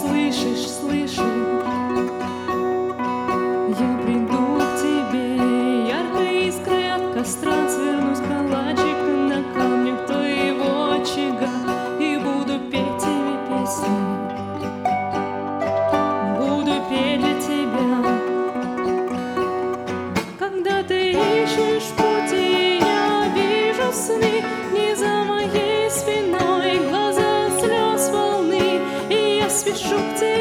слышишь, слышишь? Я приду к тебе, яркой искрой от костра, свернусь калачик на камнях твоего очага и буду петь тебе песни, буду петь для тебя. Когда ты ищешь пути, я вижу сны, не за моей спиной глаза слез волны, и я спешу к тебе.